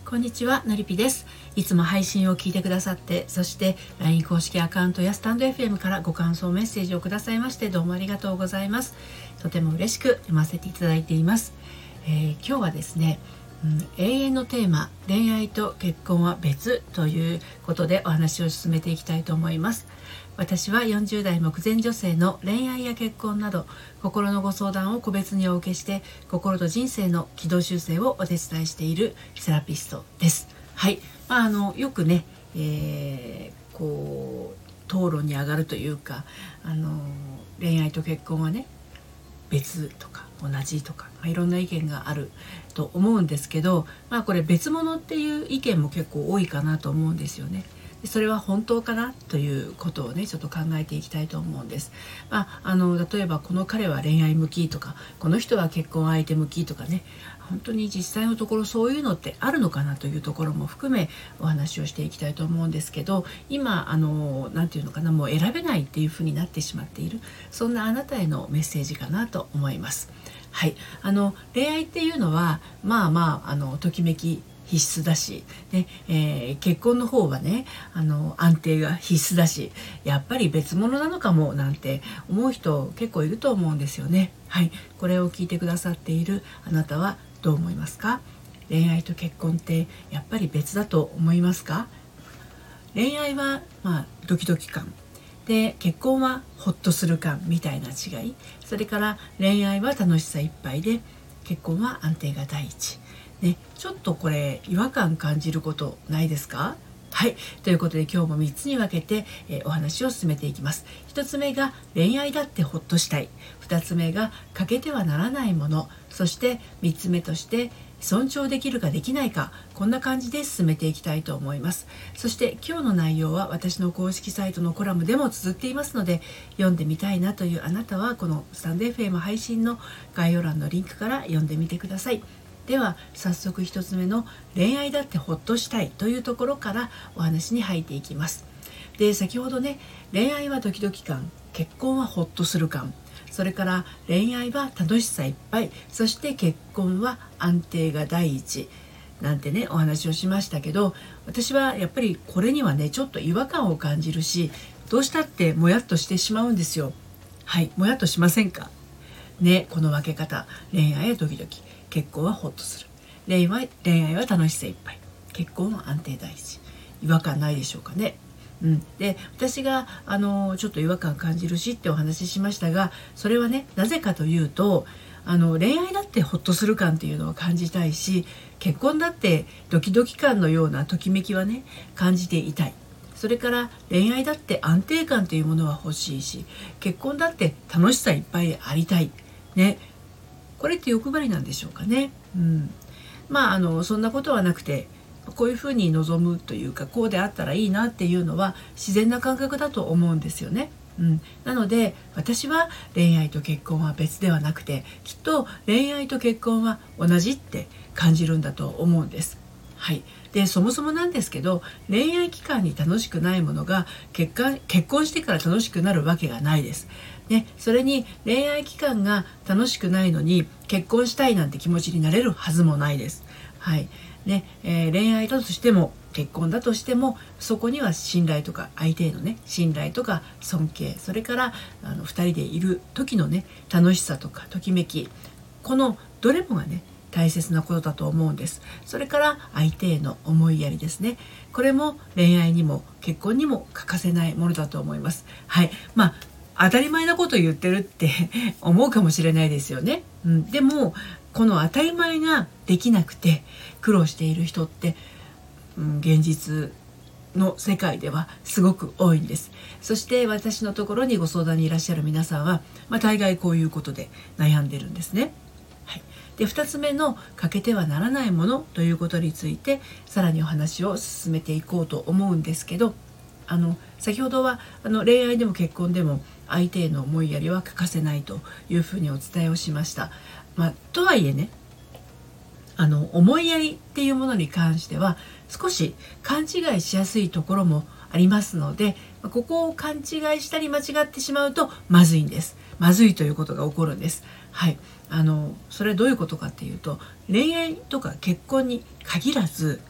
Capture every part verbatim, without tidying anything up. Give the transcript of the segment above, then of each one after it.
こんにちは、のりぴです。いつも配信を聞いてくださって、そして ライン 公式アカウントやスタンド エフエム からご感想メッセージをくださいまして、どうもありがとうございます。とても嬉しく読ませていただいています。えー、今日はですね、うん、永遠のテーマ、恋愛と結婚は別ということでお話を進めていきたいと思います。私はよんじゅう代目前女性の恋愛や結婚など心のご相談を個別にお受けして、心と人生の軌道修正をお手伝いしているセラピストです。はい、まあ、あのよくね、えー、こう討論に上がるというか、あの恋愛と結婚はね別とか同じとか、まあ、いろんな意見があると思うんですけど、まあこれ別物っていう意見も結構多いかなと思うんですよね。それは本当かなということをねちょっと考えていきたいと思うんです。まあ、あの例えばこの彼は恋愛向きとか、この人は結婚相手向きとかね、本当に実際のところそういうのってあるのかなというところも含めお話をしていきたいと思うんですけど、今あのなんていうのかな、もう選べないっていうふうになってしまっている、そんなあなたへのメッセージかなと思います。はい、あの恋愛っていうのはまあまああのときめき必須だし、ねえー、結婚の方はねあの安定が必須だし、やっぱり別物なのかもなんて思う人結構いると思うんですよね。はい、これを聞いてくださっているあなたはどう思いますか？恋愛と結婚ってやっぱり別だと思いますか？恋愛はまあドキドキ感で、結婚はホッとする感みたいな違い、それから恋愛は楽しさいっぱいで、結婚は安定が第一ね、ちょっとこれ違和感感じることないですか？はい、ということで今日もみっつに分けて、えー、お話を進めていきます。ひとつめが恋愛だってほっとしたい、ふたつめが欠けてはならないもの、そしてみっつめとして尊重できるかできないか、こんな感じで進めていきたいと思います。そして今日の内容は私の公式サイトのコラムでも綴っていますので、読んでみたいなというあなたはこのスタンド エフエム 配信の概要欄のリンクから読んでみてください。では早速ひとつめの恋愛だってほっとしたいというところからお話に入っていきます。で、先ほどね、恋愛はドキドキ感、結婚はほっとする感、それから恋愛は楽しさいっぱい、そして結婚は安定が第一なんてねお話をしましたけど、私はやっぱりこれにはねちょっと違和感を感じるし、どうしたってもやっとしてしまうんですよ。はい、もやっとしませんかね、この分け方。恋愛はドキドキ、結婚はホッとする。恋愛恋愛は楽しさいっぱい、結婚は安定第一。違和感ないでしょうかね。うん、で私があのちょっと違和感感じるしってお話ししましたが、それはねなぜかというと、あの恋愛だってホッとする感っていうのを感じたいし、結婚だってドキドキ感のようなときめきはね感じていたい。それから恋愛だって安定感というものは欲しいし、結婚だって楽しさいっぱいありたいね。これって欲張りなんでしょうかね。うん、まああのそんなことはなくて、こういうふうに望むというか、こうであったらいいなっていうのは自然な感覚だと思うんですよね。うん、なので私は恋愛と結婚は別ではなくて、きっと恋愛と結婚は同じって感じるんだと思うんです。はい、でそもそもなんですけど、恋愛期間に楽しくないものが結婚結婚してから楽しくなるわけがないです。ね、それに恋愛期間が楽しくないのに結婚したいなんて気持ちになれるはずもないです。はいねえー、恋愛だとしても結婚だとしても、そこには信頼とか、相手へのね信頼とか尊敬、それからあのふたりでいる時のね楽しさとかときめき、このどれもがね大切なことだと思うんです。それから相手への思いやりですね。これも恋愛にも結婚にも欠かせないものだと思います。はい、まあ当たり前なこと言ってるって思うかもしれないですよね。うん、でもこの当たり前ができなくて苦労している人って、うん、現実の世界ではすごく多いんです。そして私のところにご相談にいらっしゃる皆さんは、まあ、大概こういうことで悩んでるんですね。はい、でふたつめの欠けてはならないものということについてさらにお話を進めていこうと思うんですけど、あの先ほどはあの恋愛でも結婚でも相手への思いやりは欠かせないというふうにお伝えをしました。まあ、とはいえね、あの思いやりっていうものに関しては少し勘違いしやすいところもありますので、ここを勘違いしたり間違ってしまうとまずいんです。まずいということが起こるんです。はい、あのそれはどういうことかっていうと、恋愛とか結婚に限らず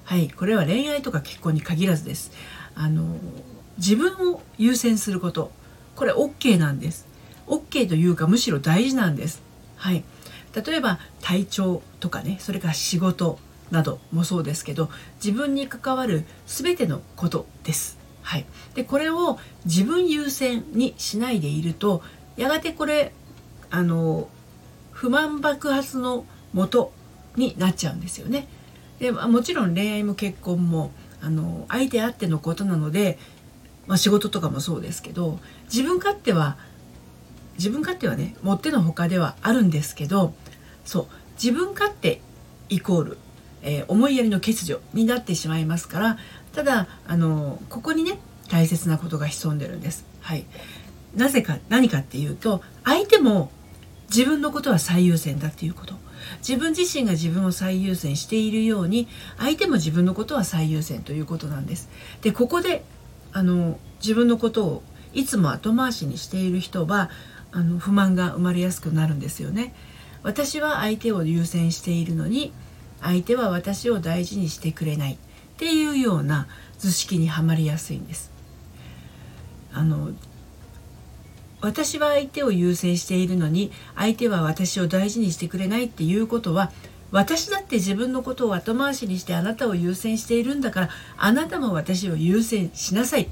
はい、これは恋愛とか結婚に限らずです。あの自分を優先すること、これ OK なんです。 OK というかむしろ大事なんです。はい、例えば体調とかね、それから仕事などもそうですけど、自分に関わる全てのことです。はい、でこれを自分優先にしないでいると、やがてこれあの不満爆発の元になっちゃうんですよね。でもちろん恋愛も結婚もあの相手あってのことなので、まあ、仕事とかもそうですけど、自分勝手は自分勝手はねもってのほかではあるんですけど、そう自分勝手イコール、えー、思いやりの欠如になってしまいますから、ただあのここにね大切なことが潜んでるんです。はい、なぜか何かっていうと、相手も自分のことは最優先だっていうこと、自分自身が自分を最優先しているように相手も自分のことは最優先ということなんです。でここであの自分のことをいつも後回しにしている人はあの不満が生まれやすくなるんですよね。私は相手を優先しているのに相手は私を大事にしてくれないっていうような図式にはまりやすいんです。あの私は相手を優先しているのに相手は私を大事にしてくれないっていうことは、私だって自分のことを後回しにしてあなたを優先しているんだから、あなたも私を優先しなさいって、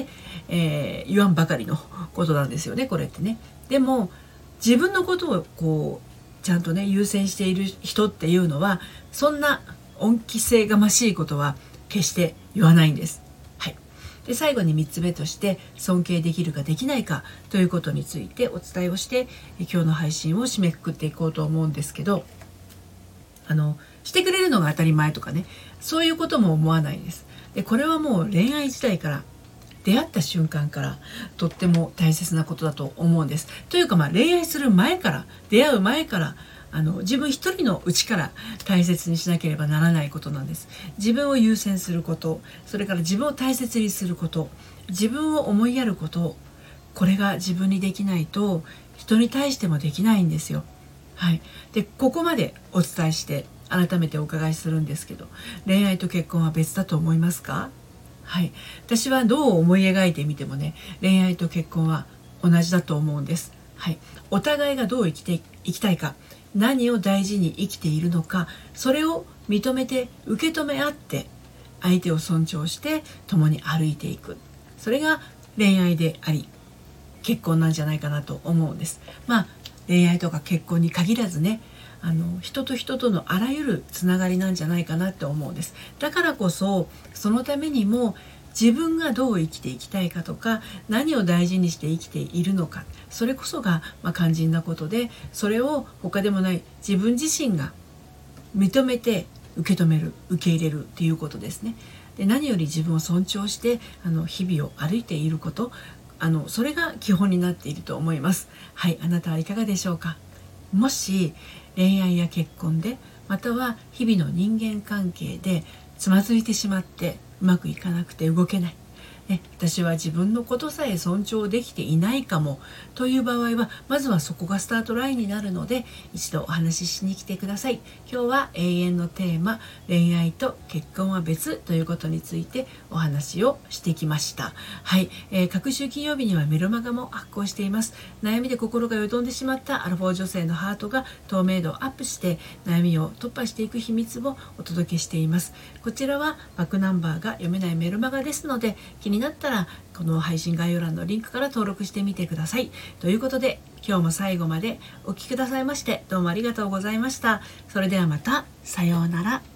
えー、言わんばかりのことなんですよね、これってね。でも自分のことをこうちゃんとね優先している人っていうのは、そんな恩着せがましいことは決して言わないんです。で最後にみっつめとして、尊敬できるかできないかということについてお伝えをして、今日の配信を締めくくっていこうと思うんですけど、あのしてくれるのが当たり前とかね、そういうことも思わないです。でこれはもう恋愛時代から、出会った瞬間からとっても大切なことだと思うんです。というかまあ恋愛する前から、出会う前からあの自分一人の内から大切にしなければならないことなんです。自分を優先すること、それから自分を大切にすること、自分を思いやること、これが自分にできないと人に対してもできないんですよ。はい、でここまでお伝えして改めてお伺いするんですけど、恋愛と結婚は別だと思いますか？はい、私はどう思い描いてみてもね、恋愛と結婚は同じだと思うんです。はい、お互いがどう生きていきたいか、何を大事に生きているのか、それを認めて受け止め合って相手を尊重して共に歩いていく、それが恋愛であり結婚なんじゃないかなと思うんです。まあ恋愛とか結婚に限らずね、あの人と人とのあらゆるつながりなんじゃないかなって思うんです。だからこそそのためにも自分がどう生きていきたいかとか、何を大事にして生きているのか、それこそがまあ肝心なことで、それを他でもない自分自身が認めて受け止める、受け入れるっていうことですね。で何より自分を尊重してあの日々を歩いていること、あのそれが基本になっていると思います。はい、あなたはいかがでしょうか。もし恋愛や結婚で、または日々の人間関係でつまずいてしまってうまくいかなくて動けない、ね、私は自分のことさえ尊重できていないかもという場合は、まずはそこがスタートラインになるので、一度お話ししに来てください。今日は永遠のテーマ、恋愛と結婚は別ということについてお話をしてきました。はい、えー、各週金曜日にはメルマガも発行しています。悩みで心がよどんでしまったアラフォー女性のハートが透明度をアップして悩みを突破していく秘密をお届けしています。こちらはバックナンバーが読めないメルマガですので、気になったらこの配信概要欄のリンクから登録してみてください。ということで今日も最後までお聞きくださいましてどうもありがとうございました。それではまた、さようなら。